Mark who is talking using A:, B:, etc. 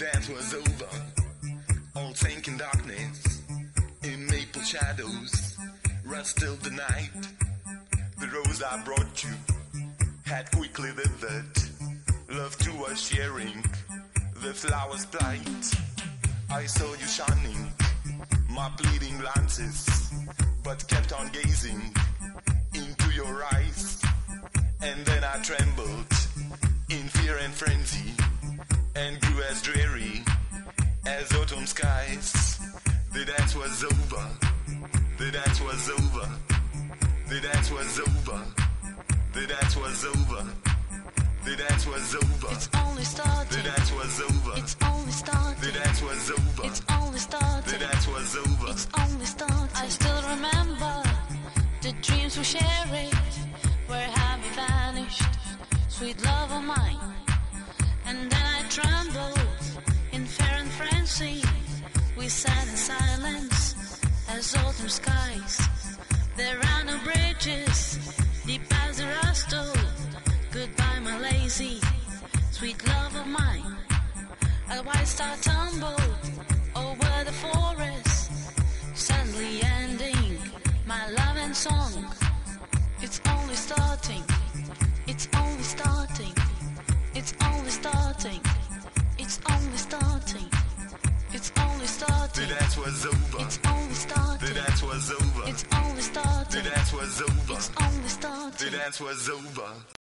A: dance was over. All sank in darkness, in maple shadows. Rest till the night. The rose I brought you had quickly withered. Love too was sharing the flower's plight. I saw you shining, my pleading glances, but kept on gazing into your eyes. And then I trembled in fear and frenzy, and grew as dreary as autumn skies. The dance was over, the dance was over, the dance was over, the dance was over, the dance was over.
B: It's only starting.
A: The dance was over.
B: It's only starting.
A: The dance was over.
B: It's only starting.
A: The dance was over.
B: It's only starting. I still remember the dreams we shared. Where have you vanished, sweet love of mine? And then I trembled in fear and frenzy. We sat in silence as autumn skies. There are no bridges deep as the rust told. Goodbye, my lazy, sweet love of mine. A white star tumbled over the forest, suddenly ending my love and song. It's only starting. It's only starting. It's only starting. It's only starting. It's only starting.
A: The dance was over.
B: It's only starting.
A: The dance was over.
B: It's only starting.
A: The dance was over.
B: It's only starting.
A: The dance was over.